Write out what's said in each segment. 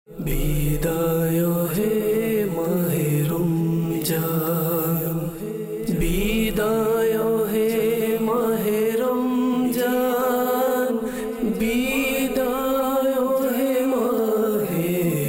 বিদায় হে মাহে রমজান, বিদায় হে মাহে রমজান, বিদায় হে মাহে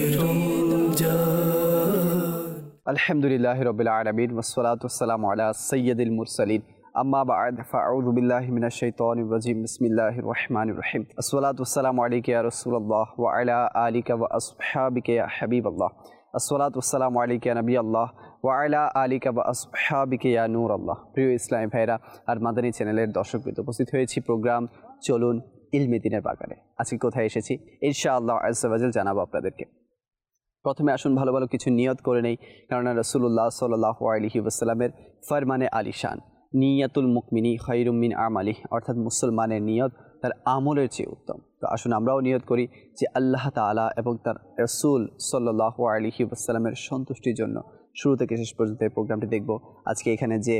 রমজান। আলহামদুলিল্লাহি রাব্বিল আলামিন ওয়াসসালাতু ওয়াসসালামু আলা সাইয়্যিদিল মুরসালিন আম্মা বা'দ ফাআউযু বিল্লাহি মিনাশ শাইতানির রাজিম বিসমিল্লাহির রহমানির রহিম আসসালাতু ওয়াসসালামু আলাইকা ইয়া রাসূলুল্লাহ ওয়া আলা আলিকা ওয়া আসহাবিকা ইয়া হাবিবাল্লাহ আসসালাতু ওয়াসসালামু আলাইকা ইয়া নবিয়াল্লাহ ওয়া আলা আলিকা ওয়া আসহাবিকা ইয়া নূরাল্লাহ। প্রিয় ইসলামী ভাইরা আর মাদানী চ্যানেলের দর্শকবৃন্দ, উপস্থিত হয়েছি প্রোগ্রাম চলুন ইলমে দ্বীনের বাগানে। আজকে কোথায় এসেছি ইনশাআল্লাহ আজ্জা ওয়া জাল জানাবো আপনাদেরকে। প্রথমে আসুন ভালো ভালো কিছু নিয়ত করে নেই, কারণ রাসূলুল্লাহ সাল্লাল্লাহু আলাইহি ওয়াসাল্লামের ফরমানে আলিশান, নিয়াতুল মুকমিনি খায়রুম মিন আমালিহ, অর্থাৎ মুসলমানের নিয়ত তার আমলের চেয়ে উত্তম। তো আসুন আমরাও নিয়ত করি যে আল্লাহ তাআলা এবং তার রাসূল সাল্লাল্লাহু আলাইহি ওয়াসাল্লামের সন্তুষ্টির জন্য শুরু থেকে শেষ পর্যন্ত এই প্রোগ্রামটি দেখব। আজকে এখানে যে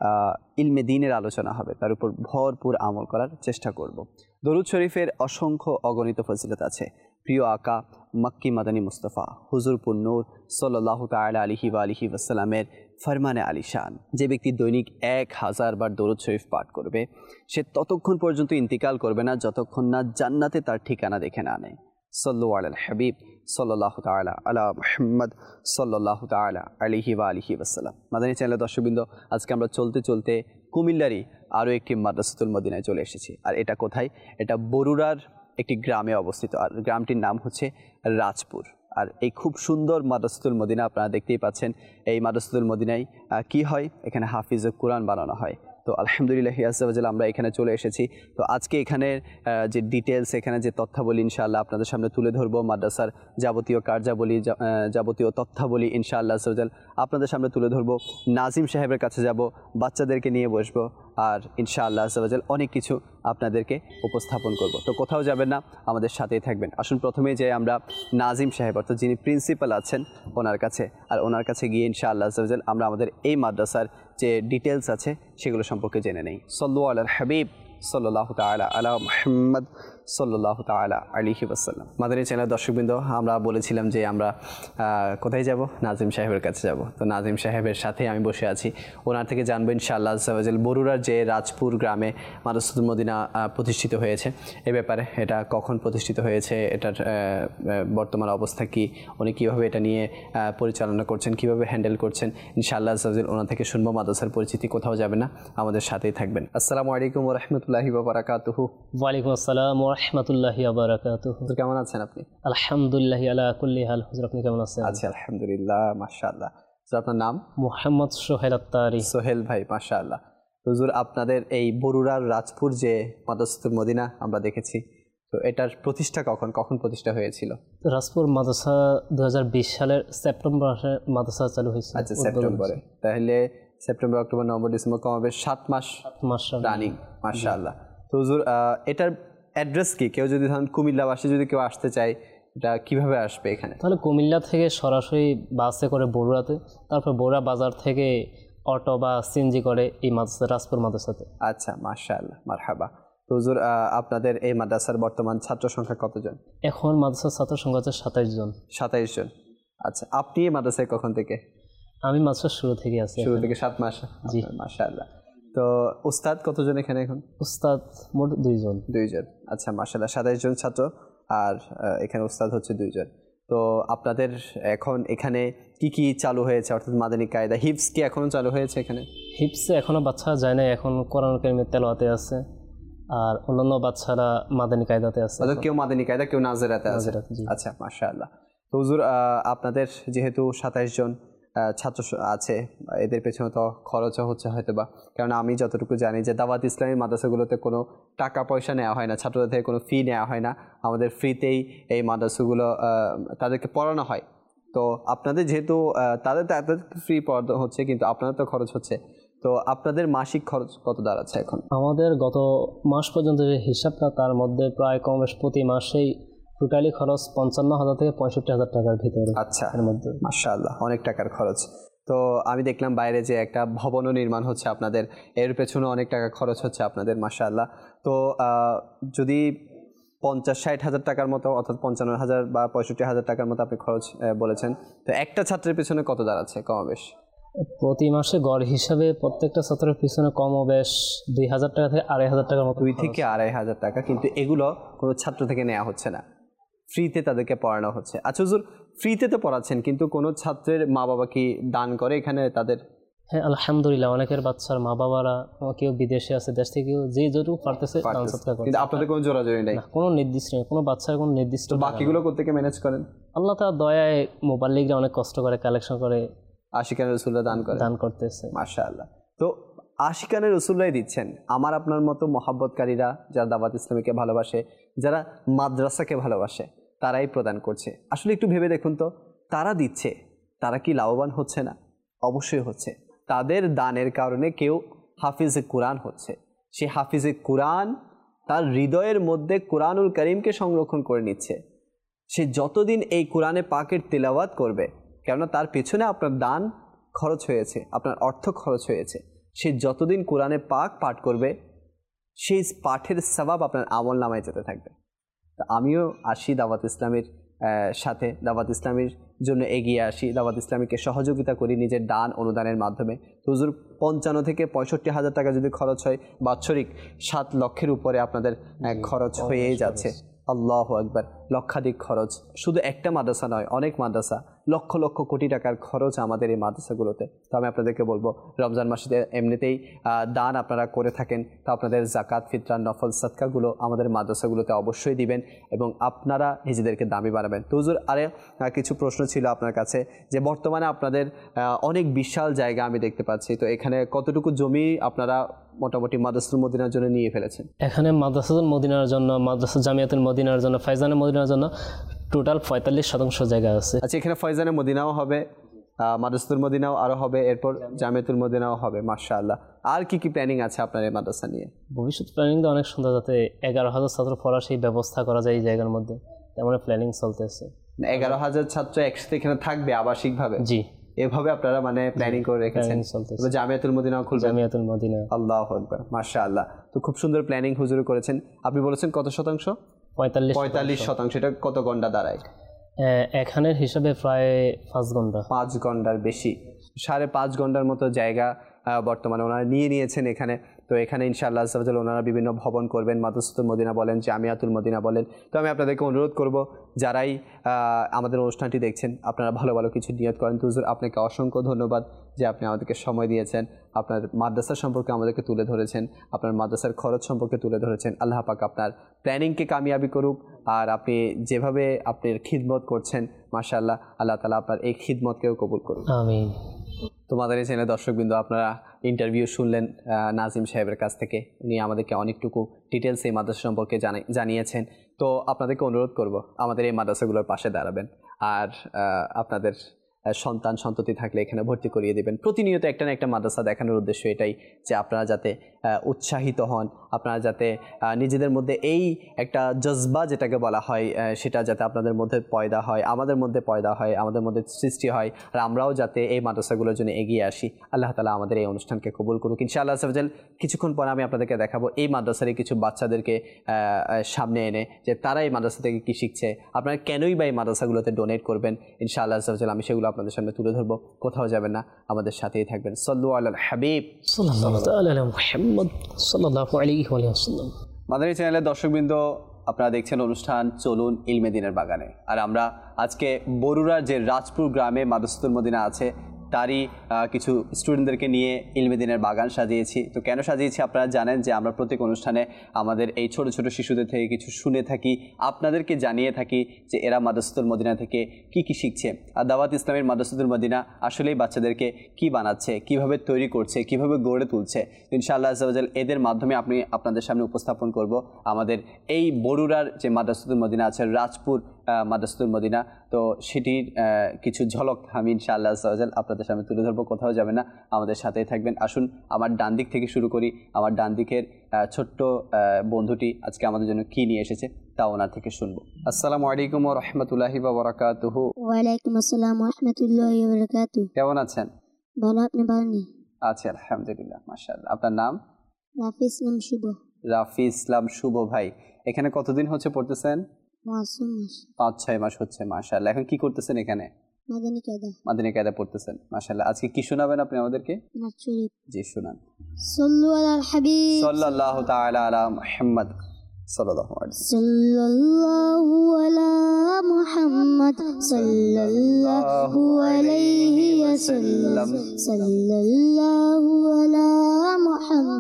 ইলমে দ্বীনের আলোচনা হবে তার উপর ভরপুর আমল করার চেষ্টা করব। দরুদ শরীফের অসংখ্য অগণিত ফজিলত আছে। প্রিয় আকা মক্কি মাদানী মুস্তাফা হুজুরপুর নূর সাল্লাল্লাহু তাআলা আলাইহি ওয়া আলিহি ওয়াসাল্লামের ফরমানে আলিশান, যে ব্যক্তি দৈনিক 1000 বার দরুদ শরীফ পাঠ করবে সে ততক্ষণ পর্যন্ত ইন্তিকাল করবে না যতক্ষণ না জান্নাতে তার ঠিকানা দেখে না নেয়। সাল্লু আলাল হাবিব সাল্লাল্লাহু তাআলা আলা মুহাম্মদ সাল্লাল্লাহু তাআলা আলাইহি ওয়া আলিহি ওয়াসাল্লাম। মাদানী চ্যানেলের দর্শকবৃন্দ, আজকে আমরা চলতে চলতে কুমিল্লারই আরও একটি মাদ্রাসাতুল মদিনায় চলে এসেছি। আর এটা কোথায়? এটা বরুড়ার একটি গ্রামে অবস্থিত, আর গ্রামটির নাম হচ্ছে রাজপুর। আর এই খুব সুন্দর মাদ্রাসাতুল মদিনা আপনারা দেখতেই পাচ্ছেন। এই মাদ্রাসাতুল মদিনায় কি হয়? এখানে হাফিজে কোরআন বানানো হয়। তো আলহামদুলিল্লাহ আজ্জা ওয়া জাল আমরা এখানে চলে এসেছি। তো আজকে এখানের যে ডিটেলস, এখানে যে তথ্যাবলী ইনশাআল্লাহ আপনাদের সামনে তুলে ধরবো, মাদ্রাসার যাবতীয় কার্যাবলী, যাবতীয় তথ্যাবলী ইনশাআল্লাহ আজ্জা ওয়া জাল আপনাদের সামনে তুলে ধরবো। নাজিম সাহেবের কাছে যাব, বাচ্চাদেরকে নিয়ে বসবো, আর ইনশাআল্লাহ আজ্জা ওয়া জাল অনেক কিছু আপনাদেরকে উপস্থাপন করব। তো কোথাও যাবেন না, আমাদের সাথেই থাকবেন। আসুন প্রথমেই যাই আমরা নাজিম সাহেব, অর্থাৎ যিনি প্রিন্সিপাল আছেন ওনার কাছে। আর ওনার কাছে গিয়ে ইনশাআল্লাহ আজ্জা ওয়া জাল আমরা আমাদের এই মাদ্রাসার যে ডিটেলস আছে সেগুলো সম্পর্কে জেনে নেই। সাল্লু আলাল হাবিব সাল্লাল্লাহু তাআলা আলা মুহাম্মদ সাল্লাল্লাহু তাআলা আলাইহি ওয়াসাল্লাম। মাদানী চ্যানেলের দর্শকবৃন্দ, আমরা বলেছিলাম যে আমরা কোথায় যাব? নাজিম সাহেবের কাছে যাব। তো নাজিম সাহেবের সাথে আমি বসে আছি, ওনার থেকে জানবো ইনশাআল্লাহ আজ্জা ওয়া জাল বরুড়ার যে রাজপুর গ্রামে মাদ্রাসাতুল মদিনা প্রতিষ্ঠিত হয়েছে এ ব্যাপারে, এটা কখন প্রতিষ্ঠিত হয়েছে, এটার বর্তমান অবস্থা কি, উনি কীভাবে এটা নিয়ে পরিচালনা করছেন, কীভাবে হ্যান্ডেল করছেন, ইনশাআল্লাহ আজ্জা ওয়া জাল ওনার থেকে শুনবো। মাদ্রাসার পরিচিতি, কোথাও যাবে না, আমাদের সাথেই থাকবেন। আসসালামু আলাইকুম ওয়া রাহমাতুল্লাহি ওয়া বারাকাতুহু। ওয়া আলাইকুম আসসালাম ওয়া রাহমাতুল্লাহি ওয়া বারাকাতুহু। হুজুর কেমন আছেন আপনি? আলহামদুলিল্লাহ আলা কুল্লি হাল। হুজুর আপনি কেমন আছেন? আছি আলহামদুলিল্লাহ, মাশাআল্লাহ। হুজুর আপনার নাম? মুহাম্মদ সোহেল আত্তারি। সোহেল ভাই, মাশাআল্লাহ। হুজুর আপনাদের এই বরুড়ার রাজপুর যে মাদ্রাসাতুল মদিনা আমরা দেখেছি, তো এটার প্রতিষ্ঠা কখন প্রতিষ্ঠা হয়েছিল? রাজপুর মাদ্রাসা 2020 সালের সেপ্টেম্বর মাসে মাদ্রাসা চালু হয়েছে। আচ্ছা, সেপ্টেম্বরে। তাহলে সেপ্টেম্বর, অক্টোবর, নভেম্বর, ডিসেম্বর, কমাবে 7 মাস রানিং। মাশাআল্লাহ। তো হুজুর এটার অ্যাড্রেস কি? কেউ যদি ধরেন কুমিল্লাবাসী যদি কেউ আসতে চায়, এটা কিভাবে আসবে এখানে? তাহলে কুমিল্লা থেকে সরাসরি বাসে করে বরুড়াতে, তারপর বরুড়া বাজার থেকে অটো বা সিএনজি করে এই মাদ্রাসা রাজপুর মাদ্রাসাতে। আচ্ছা, মাশাআল্লাহ, মারহাবা। তো হুজুর আপনাদের এই মাদ্রাসার বর্তমান ছাত্র সংখ্যা কতজন? এখন মাদ্রাসার ছাত্র সংখ্যা হচ্ছে 27 জন। 27 জন। আচ্ছা, আপনি এই মাদ্রাসায় কখন থেকে? আমি মাদ্রাসার শুরু থেকে আছি। শুরু থেকে 7 মাস? জি, মাশাআল্লাহ। তো উস্তাদ কতজন এখানে এখন? উস্তাদ মোট 2 জন। 2 জন। আচ্ছা, মাশাআল্লাহ। 27 জন ছাত্র, আর এখানে উস্তাদ হচ্ছে 2 জন। তো আপনাদের এখন এখানে কি কি চালু হয়েছে, অর্থাৎ মাদানী কায়দা, হিফজ কি এখনো চালু হয়েছে এখানে? হিফজে এখনো বাচ্চা যায় না, এখন কোরআন কারীমের তেলাওয়াতে আছে, আর অন্যান্য বাচ্চারা মাদানী কায়দাতে আছে। অর্থাৎ কেউ মাদানী কায়দা, কেউ নাজেরাতে আছে। আচ্ছা, মাশাআল্লাহ। তো হুজুর আপনাদের যেহেতু 27 জন ছাত্র আছে, এদের পেছনে তো খরচও হচ্ছে হয়তো বা, কারণ আমি যতটুকু জানি যে দাওয়াত ইসলামী মাদ্রাসাগুলোতে কোনো টাকা পয়সা নেওয়া হয় না, ছাত্রদের থেকে কোনো ফি নেওয়া হয় না, আমাদের ফ্রিতেই এই মাদ্রাসাগুলো তাদেরকে পড়ানো হয়। তো আপনাদের যেহেতু তাদের ফ্রি পড়ানো হচ্ছে, কিন্তু আপনাদের তো খরচ হচ্ছে, তো আপনাদের মাসিক খরচ কত দাঁড়াচ্ছে এখন? আমাদের গত মাস পর্যন্ত যে হিসাবটা, তার মধ্যে প্রায় কম বেশ প্রতি মাসেই টোটালি খরচ 55,000 থেকে 65,000 টাকার ভিতরে। আচ্ছা, এর মধ্যে মাশাআল্লাহ, অনেক টাকার খরচ। তো আমি দেখলাম বাইরে যে একটা ভবনও নির্মাণ হচ্ছে আপনাদের, এর পেছনে অনেক টাকা খরচ হচ্ছে আপনাদের, মাশাআল্লাহ। তো যদি 50-60 হাজার টাকার মতো, অর্থাৎ 55,000 বা 65,000 টাকার মতো আপনি খরচ বলেছেন। তো একটা ছাত্রের পেছনে কত দাঁড়াচ্ছে কমবেশ? প্রতি মাসে গড় হিসাবে প্রত্যেকটা ছাত্রের পিছনে কমবেশ 2,000 টাকা থেকে 2,500 টাকার মতো 2 থেকে 2,500 টাকা, কিন্তু এগুলো কোনো ছাত্র থেকে নেওয়া হচ্ছে না, ফ্রিতে তাদেরকে পড়ানো হচ্ছে। আচ্ছা হুজুর, ফ্রিতে তো পড়াচ্ছেন, কিন্তু কোনো ছাত্রের মা বাবা কি দান করে এখানে তাদের? হ্যাঁ, আলহামদুলিল্লাহ, অনেকের বাচ্চার মা বাবারা কেউ বিদেশে আছে, দেশ থেকে যে যতটুকু পারতেছে দান সদকা করছে। কিন্তু আপনাদের কোনো জোরাজোরি নেই? না, কোনো নির্দিষ্ট নেই, কোনো বাচ্চার কোনো নির্দিষ্ট। বাকিগুলো কোত্থেকে ম্যানেজ করেন? আল্লাহ তাআলা দয়ায় মোবাল্লিগরা অনেক কষ্ট করে কালেকশন করে আশিকানে রাসূলুল্লাহ দান করতেছে। মাশাআল্লাহ। তো আশিকানে রাসূলুল্লাহ দিচ্ছেন, আমার আপনার মতো মহাব্বতকারীরা যারা দাওয়াত ইসলামীকে ভালোবাসে, যারা মাদ্রাসাকে ভালোবাসে, তারাই প্রদান করছে। আসলে একটু ভেবে দেখুন তো, তারা দিচ্ছে, তারা কি লাভবান হচ্ছে না? অবশ্যই হচ্ছে। তাদের দানের কারণে কেউ হাফিজে কোরআন হচ্ছে। সেই হাফিজে কোরআন তার হৃদয়ের মধ্যে কোরআনুল কারীমকে সংরক্ষণ করে নিচ্ছে। সে যতদিন এই কোরআনে পাকের তিলাওয়াত করবে, কেননা তার পেছনে আপনার দান খরচ হয়েছে, আপনার অর্থ খরচ হয়েছে, সে যতদিন কোরআনে পাক পাঠ করবে, সেই পাঠের সওয়াব আপনার আমল নামায় যেতে থাকবে। তা আমিও আসি দাওয়াত ইসলামের সাথে, দাওয়াত ইসলামের জন্য এগিয়ে আসি, দাওয়াত ইসলামীকে সহযোগিতা করি নিজের দান অনুদানের মাধ্যমে। তো হুজুর, 55 থেকে 65 হাজার টাকা যদি খরচ হয়, বাৎসরিক 7 লক্ষের উপরে আপনাদের খরচ হয়েই যাচ্ছে। আল্লাহু আকবার, লক্ষাধিক খরচ। শুধু একটা মাদ্রাসা নয়, অনেক মাদ্রাসা, লক্ষ লক্ষ কোটি টাকার খরচ আমাদের এই মাদ্রাসাগুলোতে। তো আমি আপনাদেরকে বলবো, রমজান মাসে এমনিতেই দান আপনারা করে থাকেন, তো আপনাদের জাকাত, ফিতরা, নফল সাদকাগুলো আমাদের মাদ্রাসাগুলোতে অবশ্যই দিবেন এবং আপনারা নিজেদেরকে দামি বানাবেন। তো হুজুর, আরে কিছু প্রশ্ন ছিল আপনার কাছে, যে বর্তমানে আপনাদের অনেক বিশাল জায়গা আমি দেখতে পাচ্ছি, তো এখানে কতটুকু জমি আপনারা মোটামুটি মাদ্রাসাতুল মদিনার জন্য নিয়ে ফেলেছেন? এখানে মাদ্রাসাতুল মদিনার জন্য, মাদ্রাসা জামিয়াতুল মদিনার জন্য, ফাইজানে মদিনার জন্য টোটাল 45% জায়গা আছে। আচ্ছা, এখানে ফয়জানে মদিনাও হবে, মাদ্রাসাতুল মদিনাও আরও হবে, এরপর জামিয়াতুল মদিনাও হবে। মাশাআল্লাহ। আর কি কি প্ল্যানিং আছে আপনার এই মাদ্রাসা নিয়ে? ভবিষ্যৎ প্ল্যানিং তো অনেক সুন্দর, যাতে 11,000 ছাত্র পড়ার সেই ব্যবস্থা করা যায় এই জায়গার মধ্যে, তেমন প্ল্যানিং চলতেছে। 11,000 ছাত্র একসাথে এখানে থাকবে আবাসিকভাবে? জি, এভাবে আপনারা মানে প্ল্যানিং করে রেখেছেন। জামিয়াতুল মদিনা খুলবে, জামিয়াতুল মদিনা। আল্লাহু আকবার, মাশাআল্লাহ। তো খুব সুন্দর প্ল্যানিং হুজুর করেছেন। আপনি বলেছেন কত শতাংশ? 45%। এটা কত ঘন্টা দাঁড়ায়? এখানের হিসাবে প্রায় 5 ঘন্টা। 5 ঘন্টার বেশি, 5.5 ঘন্টার মতো জায়গা বর্তমানে ওনারা নিয়ে নিয়েছেন এখানে। তো এখানে ইনশাআল্লাহ আজ্জা ওয়া জাল্লা ওনারা বিভিন্ন ভবন করবেন, মাদ্রাসাতুল মদিনা বলেন, জামিয়াতুল মদিনা বলেন। তো আমি আপনাদেরকে অনুরোধ করব, যারাই আমাদের অনুষ্ঠানটি দেখছেন, আপনারা ভালো ভালো কিছু নিয়ত করেন। তো হুজুর, আপনাকে অসংখ্য ধন্যবাদ যে আপনি আমাদেরকে সময় দিয়েছেন, আপনার মাদ্রাসা সম্পর্কে আমাদেরকে তুলে ধরেছেন, আপনার মাদ্রাসার খরচ সম্পর্কে তুলে ধরেছেন। আল্লাহ পাক আপনার প্ল্যানিংকে কামিয়াবি করুক। আর আপনি যেভাবে আপনার খিদমত করছেন, মাশাআল্লাহ, আল্লাহ তাআলা আপনার এই খিদমতকেও কবুল করুন। আমিন। তোমাদের এই চ্যানেলের দর্শকবৃন্দ, আপনারা ইন্টারভিউ শুনলেন নাজিম সাহেবের কাছ থেকে। উনি আমাদেরকে অনেকটুকু ডিটেলস এই মাদ্রাসা সম্পর্কে জানিয়েছেন। তো আপনাদেরকে অনুরোধ করব, আমাদের এই মাদ্রাসাগুলোর পাশে দাঁড়াবেন, আর আপনাদের সন্তান সন্ততি থাকলে এখানে ভর্তি করিয়ে দেবেন। প্রতিনিয়ত একটা না একটা মাদ্রাসা দেখানোর উদ্দেশ্য এটাই, যে আপনারা যাতে উৎসাহিত হন, আপনারা যাতে নিজেদের মধ্যে এই একটা জজবা যেটাকে বলা হয়, সেটা যাতে আপনাদের মধ্যে পয়দা হয়, আমাদের মধ্যে পয়দা হয়, আমাদের মধ্যে সৃষ্টি হয়, আর আমরাও যাতে এই মাদ্রাসাগুলোর জন্য এগিয়ে আসি। আল্লাহ তাআলা আমাদের এই অনুষ্ঠানকে কবুল করুক ইনশাআল্লাহ আজ্জা ওয়া জাল। কিছুক্ষণ পরে আমি আপনাদেরকে দেখাবো এই মাদ্রাসারই কিছু বাচ্চাদেরকে সামনে এনে, যে তারা এই মাদ্রাসা থেকে কী শিখছে, আপনারা কেনই বা এই মাদ্রাসাগুলোতে ডোনেট করবেন। ইনশাআল্লাহ আজ্জা ওয়া জাল আমি সেগুলো আপনাদের সামনে তুলে ধরবো। কোথাও যাবেন না, আমাদের সাথেই থাকবেন। সাল্লু আলাল হাবিব সাল্লাল্লাহু তাআলা আলা মুহাম্মদ সাল্লাল্লাহু আলাইহি ওয়া সাল্লাম। মাদানী চ্যানেলের দর্শকবৃন্দ, আপনারা দেখছেন অনুষ্ঠান চলুন ইলমে দ্বীনের বাগানে। আর আমরা আজকে বরুড়ার যে রাজপুর গ্রামে মাদ্রাসাতুল মদিনা আছে, তারই কিছু স্টুডেন্টদেরকে নিয়ে ইলমে দ্বীনের বাগান সাজিয়েছি। তো কেন সাজিয়েছি আপনারা জানেন, যে আমরা প্রত্যেক অনুষ্ঠানে আমাদের এই ছোট ছোট শিশুদের থেকে কিছু শুনে থাকি, আপনাদেরকে জানিয়ে থাকি যে এরা মাদ্রাসাতুল মদিনা থেকে কি কি শিখছে। আর দাওয়াত ইসলামের মাদ্রাসাতুল মদিনা আসলেই বাচ্চাদেরকে কি বানাচ্ছে, কিভাবে তৈরি করছে, কিভাবে গড়ে তুলছে। ইনশাআল্লাহ আজ্জা ওয়া জাল এদের মাধ্যমে আপনাদের সামনে উপস্থাপন করব আমাদের এই বরুড়ার যে মাদ্রাসাতুল মদিনা আছে, রাজপুর মাদ্রাসাতুল মদিনা। তো সেটির কিছু ঝলক আমি ইনশাআল্লাহ আজ্জা ওয়া জাল আপনাদের সামনে তুলে ধরবো। কোথাও যাবেন না, আমাদের সাথেই থাকবেন। আসুন আমার ডান দিক থেকে শুরু করি। আমার ডান দিকের ছোট্ট বন্ধুটি আজকে আমাদের জন্য কি নিয়ে এসেছে তা ওনার থেকে শুনবো। আসসালামু আলাইকুম ওয়া রাহমাতুল্লাহি ওয়া বারাকাতুহু। ওয়া আলাইকুম আসসালাম ওয়া রাহমাতুল্লাহি ওয়া বারাকাতুহু। কেমন আছেন? ভালো, আপনি ভালো নেই? আছি আলহামদুলিল্লাহ, মাশাআল্লাহ। আপনার নাম? রাফি ইসলাম শুভ। রাফি ইসলাম শুভ ভাই, এখানে কতদিন হচ্ছে পড়তেছেন? মাসুম মাস 5-6 মাস হচ্ছে। মাশাআল্লাহ। এখন কি করতেছেন এখানে? মাদানী কায়দা মাদিনী কায়দা পড়তেছেন। মাশাআল্লাহ। আজকে কি শোনাবেন আপনি আমাদেরকে? নাচ শরীফ। জি শুনান। সাল্লু আলাল হাবিব সাল্লাল্লাহু তাআলা আলা মুহাম্মদ সাল্লাল্লাহু আলাইহি সাল্লাল্লাহু আলা মুহাম্মদ সাল্লাল্লাহু আলাইহি ওয়াসাল্লাম সাল্লাল্লাহু আলা মুহাম্মদ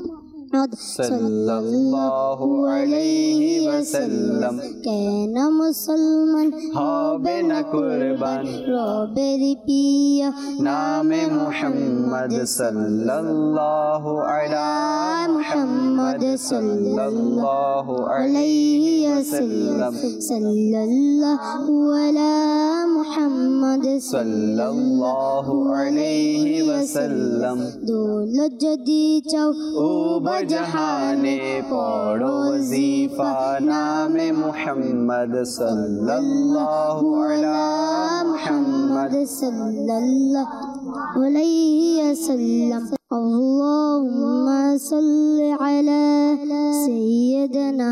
সাল্লাল্লাহু আলাইহি ওয়াসাল্লাম কেন মুসলমান হবে না কুরবান রবের প্রিয় নামে মুহাম্মদ সাল্লাল্লাহু আলা মুহাম্মদ সাল্লাল্লাহু আলাইহি ওয়াসাল্লাম সাল্লাল্লাহু আলা মুহাম্মদ সাল্লাল্লাহু আলাইহি ওয়াসাল্লাম দৌলত যদি চাও উভয় জাহানে পড়ো ওয়াজিফা নামে মুহাম্মদ সাল্লাল্লাহু আলা মুহাম্মদ সাল্লাল্লাহু আলাইহি ওয়াসাল্লাম আল্লাহুম্মা সাল্লি আলা সাইয়্যিদিনা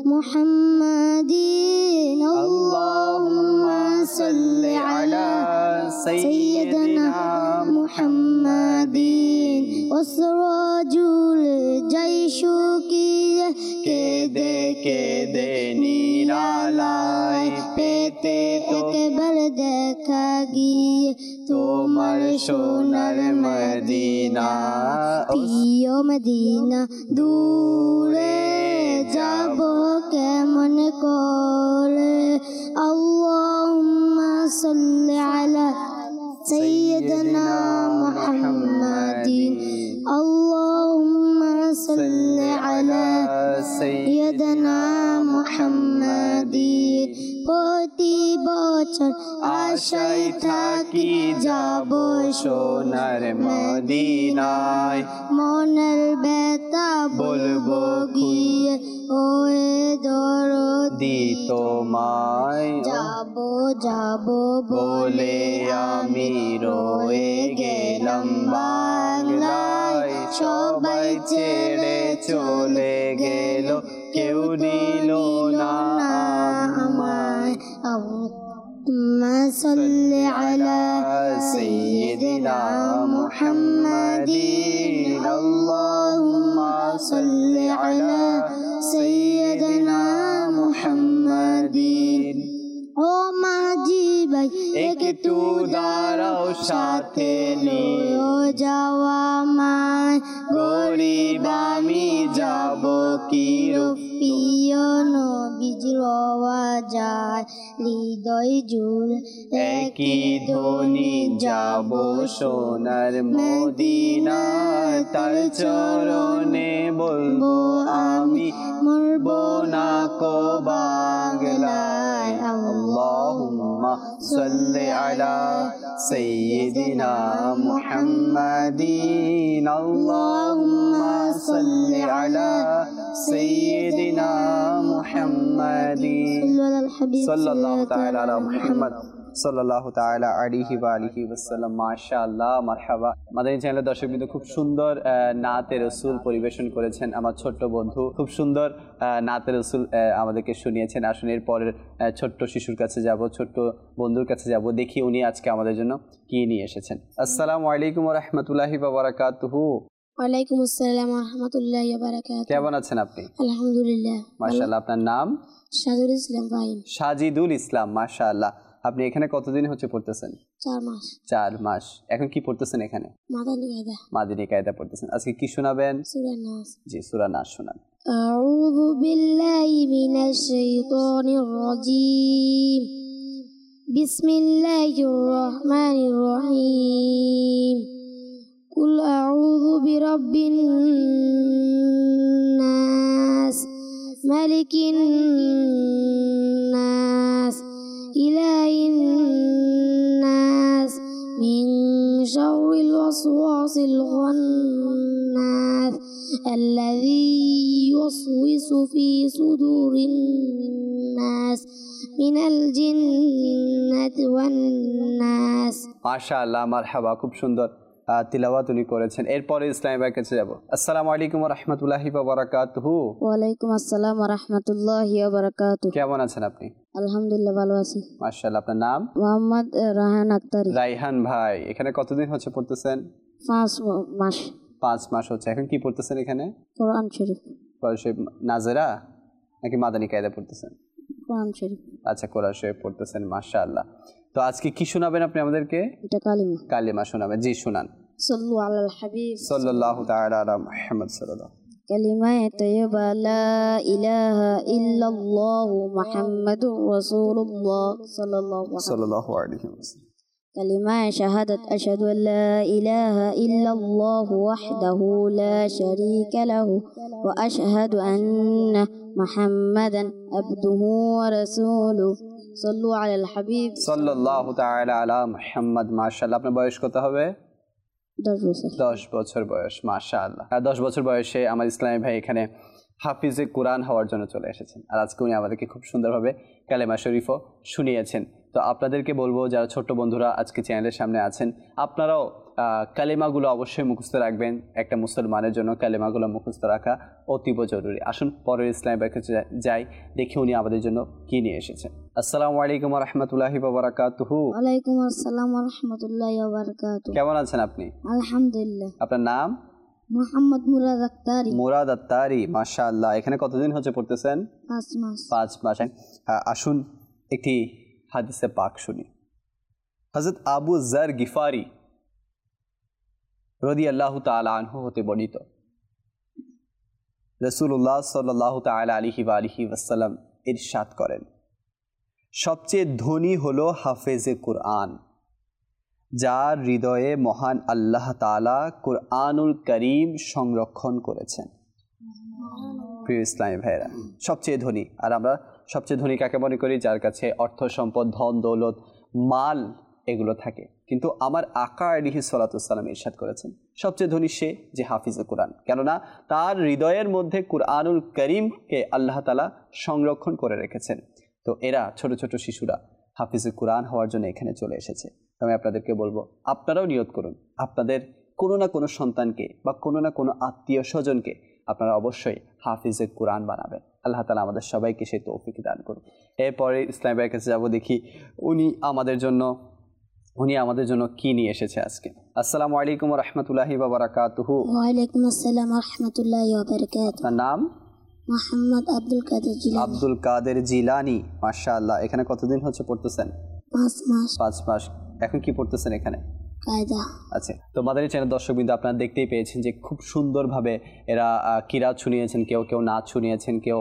মুহাম্মাদিন আল্লাহুম্মা সাল্লি আলা সাইয়্যিদিনা মুহাম্মাদিন ওয়াসরাজুল জাইশু কি কেদে কেদে নিরালায় পেতে তো একবার দেখা গিয়ে তোমার সোনার মদিনা প্রিয় মদিনা দূরে যাব কেমন করে আল্লাহুম্মা সাল্লি আলা সাইয়্যিদিনা মুহাম্মাদিন আল্লাহুম্মা সাল্লি আলা সাইয়্যিদিনা মুহাম্মাদিন প্রতি বছর আশায় থাকি যাব সোনার মদিনায় মনের ব্যথা বলবো গিয়ে ওয়ে দরদি দি তোমায় যাব যাব বলে আমি রয়ে গেলাম বাংলায় সবাই ছেড়ে চলে গেল কেউ নিল না আমায় اللهم صل على سيدنا محمد اللهم صل على سيدنا محمد ও মাঝি ভাই একটু দাঁড়াও সাথে নিয়ে যাওয়া মায় গরিব আমি যাব কি প্রিয় নবীজ রওয়া যায় হৃদয় জুড়ে একই ধ্বনি যাব সোনার মদিনা তার চরণে বলবো আমি মরবো না কো বাংলায় আল্লাহুম্মা সাল্লি আলা সাইয়্যিদিনা মুহাম্মাদিন আল্লাহুম্মা সাল্লি আলা সাইয়্যিদিনা মুহাম্মাদিন সাল্লাল্লাহু তাআলা আলা মুহাম্মদ সাল্লাল্লাহু তাআলা আলাইহি ওয়া আলিহি ওয়াসাল্লাম। মাশাআল্লাহ, মারহাবা। মাদানী চ্যানেলের দর্শকবৃন্দ, খুব সুন্দর নাতে রসুল পরিবেশন করেছেন আমার ছোট্ট বন্ধু। খুব সুন্দর নাতে রসুল আমাদেরকে শুনিয়েছেন। আসুন এর পরের ছোট্ট শিশুর কাছে যাব, ছোট্ট বন্ধুর কাছে যাব, দেখি উনি আজকে আমাদের জন্য কি নিয়ে এসেছেন। আসসালামু আলাইকুম ওয়া রাহমাতুল্লাহি ওয়া বারাকাতুহু। ওয়ালাইকুম আসসালাম ওয়া রাহমাতুল্লাহি ওয়া বারাকাতুহু। কেমন আছেন আপনি? আলহামদুলিল্লাহ। মাশাআল্লাহ। আপনার নাম? সাজিদুল ইসলাম ফাহিম। সাজিদুল ইসলাম। মাশাআল্লাহ। আপনি এখানে কতদিন হচ্ছে পড়তেছেন? 4 মাস। 4 মাস। এখন কি পড়তেছেন এখানে? মাদানী কায়দা। মাদিনী কায়দা পড়তেছেন। আজকে কি শোনাবেন? সূরা নাস। জি, সূরা নাস শোনান। আউযু বিল্লাহি মিনাশ শাইতানির রাজীম। বিসমিল্লাহির রহমানির রহিম। কুল আউযু বিরাব্বিন নাস মালিকিন নাস ইলাহিন নাস মিন শাররিল ওয়াসওয়াসিল খান্নাস الذي يوسوس في صدور الناس من الجنة والناس। মাশাআল্লাহ, মারহাবা। খুব সুন্দর। তিলাওয়াত উনি করেছেন। এরপরে ইসলামী ভাইয়ের কাছে যাব। আসসালামু আলাইকুম ওয়া রাহমাতুল্লাহি ওয়া বারাকাতুহু। ওয়ালাইকুম আসসালাম ওয়া রাহমাতুল্লাহি ওয়া বারাকাতুহু। কেমন আছেন আপনি? আলহামদুলিল্লাহ ভালো আছি। মাশাআল্লাহ। আপনার নাম? মোহাম্মদ রায়হান আক্তারি। রায়হান ভাই, এখানে কতদিন হচ্ছে পড়তেছেন? 5 মাস। 5 মাস হচ্ছে। এখন কি পড়তেছেন এখানে? কোরআন শরীফ। কোরআন শরীফ নাজেরা নাকি মাদানী কায়দা পড়তেছেন? কোরআন শরীফ। আচ্ছা, কোরআন শরীফ পড়তেছেন, মাশাআল্লাহ। তো আজকে কি শোনাবেন আপনি আমাদেরকে? এটা কালিমা। কালিমা শোনাবেন। জি শুনান। সাল্লু আলাল হাবিব সাল্লাল্লাহু তাআলা আলা মুহাম্মদ সাল্লাল্লাহু। কালিমায়ে তাইয়্যিবা লা ইলাহা ইল্লাল্লাহ মুহাম্মাদুর রাসূলুল্লাহ সাল্লাল্লাহু আলাইহি ওয়াসাল্লাম। কালিমায়ে শাহাদাত আশহাদু আল্লা ইলাহা ইল্লাল্লাহ ওয়াহদাহু লা শারীকা লাহু ওয়া আশহাদু আন্না মুহাম্মাদান আবদুহু ওয়া রাসূলুহু সাল্লু আলাল হাবিব সাল্লাল্লাহু তাআলা আলা মুহাম্মদ। মাশাআল্লাহ। আপনার বয়স কত হবে? 10 বছর। 10 বছর বয়স, মাশাআল্লাহ। 10 বছর বয়সে আমার ইসলামী ভাই এখানে হাফিজে কোরআন হওয়ার জন্য চলে এসেছেন। আর আজকে উনি আমাদেরকে খুব সুন্দরভাবে কালেমা শরীফও শুনিয়েছেন। তো আপনাদেরকে বলবো, যারা ছোট্ট বন্ধুরা আজকে চ্যানেলের সামনে আছেন, আপনারাও কালেমাগুলো অবশ্যই মুখস্থ রাখবেন। একটা মুসলমানের জন্য কালেমাগুলো মুখস্থ রাখা অতীব জরুরি। আসুন পরের ইসলামী ভাইয়ের কাছে যাই, দেখি উনি আমাদের জন্য কি নিয়ে এসেছেন। আসসালামু আলাইকুম ওয়া রাহমাতুল্লাহি ওয়া বারাকাতুহু। ওয়ালাইকুম আসসালাম ওয়া রাহমাতুল্লাহি ওয়া বারাকাতুহু। কেমন আছেন আপনি? আলহামদুলিল্লাহ। আপনার নাম? মোহাম্মদ মুরাদ আক্তারি। মুরাদ আক্তারি, মাশাআল্লাহ। এখানে কতদিন হচ্ছে পড়তেছেন? 5 মাস। 5 মাস। আসুন একটি হাদিসে পাক শুনি। হযরত আবু যর গিফারি রাদিয়াল্লাহু তাআলা আনহু হতে বর্ণিত, রাসূলুল্লাহ সাল্লাল্লাহু তাআলা আলাইহি ওয়া আলিহি ওয়াসাল্লাম ইরশাদ করেন, সবচেয়ে ধনী হলো হাফেজে কুরআন, যার হৃদয়ে মহান আল্লাহ তাআলা কুরআনুল কারীম সংরক্ষণ করেছেন। প্রিয় ইসলামী ভাইরা, সবচেয়ে ধনী। আর আমরা সবচেয়ে ধনী কাকে মনে করি? যার কাছে অর্থ সম্পদ, ধন দৌলত, মাল এগুলো থাকে। কিন্তু আমার আকা আলাইহিস সালাতু ওয়াস সালাম ইরশাদ করেছেন, সবচেয়ে ধনী সে যে হাফিজে কোরআন, কেননা তার হৃদয়ের মধ্যে কুরআনুল কারীমকে আল্লাহ তাআলা সংরক্ষণ করে রেখেছেন। তো এরা ছোট ছোট শিশুরা হাফিজে কোরআন হওয়ার জন্য এখানে চলে এসেছে। আমি আপনাদেরকে বলবো, আপনারাও নিয়ত করুন, আপনাদের কোনো না কোনো সন্তানকে বা কোনো না কোনো আত্মীয় স্বজনকে আপনারা অবশ্যই হাফিজে কোরআন বানাবেন। আল্লাহ তাআলা আমাদের সবাইকে সেই তৌফিক দান করুন। এরপরে ইসলামী ভাইয়ের কাছে যাবো, দেখি উনি আমাদের জন্য কি নিয়ে এসেছে আজকে। আসসালামু আলাইকুম ওয়া রাহমাতুল্লাহি ওয়া বারাকাতুহু। ওয়া আলাইকুম আসসালাম ওয়া রাহমাতুল্লাহি ওয়া বারাকাতুহু। আপনার নাম? মোহাম্মদ আব্দুল কাদের জিলানী। আব্দুল কাদের জিলানী, মাশাআল্লাহ। এখানে কতদিন হচ্ছে পড়তেছেন? 5 মাস। 5 মাস। এখন কি পড়তেছেন এখানে? কায়দা। আচ্ছা, তো মাদানী চ্যানেল দর্শকবৃন্দ, আপনারা দেখতেই পেয়েছেন যে খুব সুন্দরভাবে এরা কিরাত শুনিয়েছেন, কেউ নাচ শুনিয়েছেন, কেউ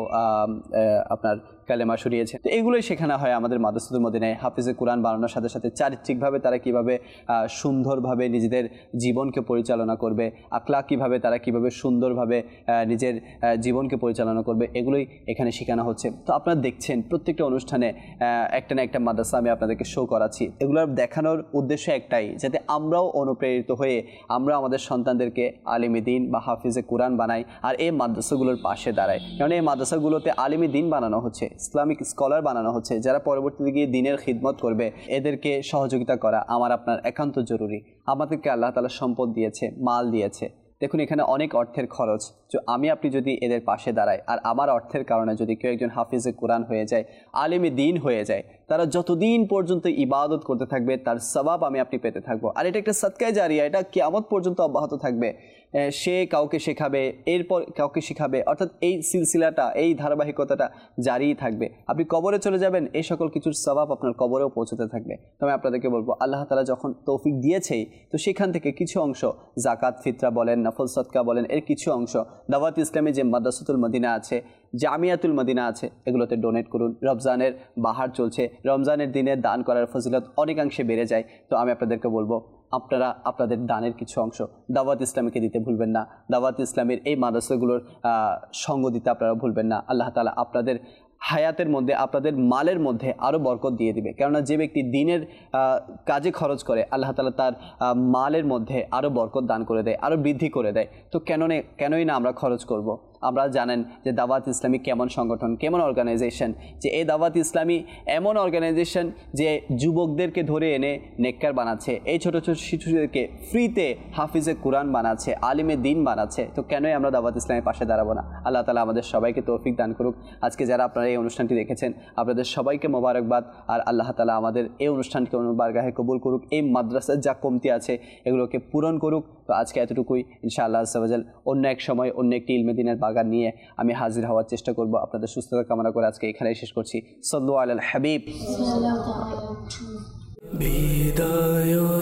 আপনার কালেমা শুনিয়েছেন। তো এগুলোই শেখানো হয় আমাদের মাদ্রাসাতুল মদিনায়। হাফিজে কোরআন বানানোর সাথে সাথে চারিত্রিকভাবে তারা কীভাবে সুন্দরভাবে নিজেদের জীবনকে পরিচালনা করবে, আখলাকিভাবে তারা কীভাবে সুন্দরভাবে নিজের জীবনকে পরিচালনা করবে, এগুলোই এখানে শেখানো হচ্ছে। তো আপনারা দেখছেন প্রত্যেকটা অনুষ্ঠানে একটা না একটা মাদ্রাসা আমি আপনাদেরকে শো করাচ্ছি। এগুলোর দেখানোর উদ্দেশ্য একটাই, যাতে আমরাও অনুপ্রেরিত হয়ে আমরা আমাদের সন্তানদেরকে আলিমে দ্বীন বা হাফিজে কোরআন বানাই, আর এই মাদ্রাসাগুলোর পাশে দাঁড়াই। কারণ এই মাদ্রাসাগুলোতে আলিমে দ্বীন বানানো হচ্ছে, ইসলামিক স্কলার বানানো হচ্ছে, যারা পরবর্তীতে গিয়ে দ্বীনের খিদমত করবে। এদেরকে সহযোগিতা করা আমার আপনার একান্ত জরুরি। আমাদেরকে আল্লাহ তাআলা সম্পদ দিয়েছে, মাল দিয়েছে। দেখুন এখানে অনেক অর্থের খরচ। আপনি যদি এদের পাশে দাঁড়ায়, আর আমার অর্থের কারণে যদি কেউ একজন হাফিজে কোরআন হয়ে যায়, আলিমে দ্বীন হয়ে যায়, তারা যতদিন পর্যন্ত ইবাদত করতে থাকবে তার সওয়াব আপনি পেতে থাকবো। আর এটা একটা সাদকায়ে জারিয়া, এটা কিয়ামত পর্যন্ত অব্যাহত থাকবে। সে কাউকে শেখাবে, এরপর কাউকে শেখাবে, অর্থাৎ এই সিলসিলাটা, এই ধারাবাহিকতাটা জারিই থাকবে। আপনি কবরে চলে যাবেন, এই সকল কিছুর সওয়াব আপনার কবরেও পৌঁছতে থাকবে। তবে আপনাদেরকে বলবো, আল্লাহ তাআলা যখন তৌফিক দিয়েছেই, তো সেখান থেকে কিছু অংশ যাকাত ফিতরা বলেন, নফল সদকা বলেন, এর কিছু অংশ দাওয়াত ইসলামী যে মাদ্রাসাতুল মদিনা আছে, জামিয়াতুল মদিনা আছে, এগুলোতে ডোনেট করুন। রমজানের বাহার চলছে, রমজানের দিনে দান করার ফজিলত অনেকাংশে বেড়ে যায়। তো আমি আপনাদেরকে বলবো, আপনারা আপনাদের দানের কিছু অংশ দাওয়াত ইসলামীকে দিতে ভুলবেন না। দাওয়াত ইসলামীর এই মাদ্রাসাগুলোর সঙ্গ দিতে আপনারা ভুলবেন না। আল্লাহ তাআলা আপনাদের হায়াতের মধ্যে, আপনাদের মালের মধ্যে আরও বরকত দিয়ে দিবে। কেননা যে ব্যক্তি দ্বীনের কাজে খরচ করে, আল্লাহ তাআলা তার মালের মধ্যে আরও বরকত দান করে দেয়, আরও বৃদ্ধি করে দেয়। তো কেনই না আমরা খরচ করব। আমরা জানেন যে দাওয়াত ইসলামী কেমন সংগঠন, কেমন অর্গানাইজেশন, যে এই দাওয়াত ইসলামী এমন অর্গানাইজেশন যে যুবকদেরকে ধরে এনে নেককার বানাচ্ছে, এই ছোটো ছোটো শিশুদেরকে ফ্রিতে হাফিজে কোরআন বানাচ্ছে, আলিমে দিন বানাচ্ছে। তো কেনই আমরা দাওয়াত ইসলামের পাশে দাঁড়াবো না? আল্লাহ তাআলা আমাদের সবাইকে তৌফিক দান করুক। আজকে যারা আপনারা এই অনুষ্ঠানটি দেখেছেন, আপনাদের সবাইকে মোবারকবাদ। আর আল্লাহ তাআলা আমাদের এই অনুষ্ঠানকে বারগাহে কবুল করুক, এই মাদ্রাসার যা কমতি আছে এগুলোকে পূরণ করুক। তো আজকে এতটুকুই। ইনশাআল্লাহ আজ্জা ওয়া জাল অন্য এক সময় অন্য একটি ইলমে দিনের বাগান নিয়ে আমি হাজির হওয়ার চেষ্টা করব। আপনাদের সুস্থতা কামনা করে আজকে এখানেই শেষ করছি। সাল্লু আলাল হাবিব। বিদায়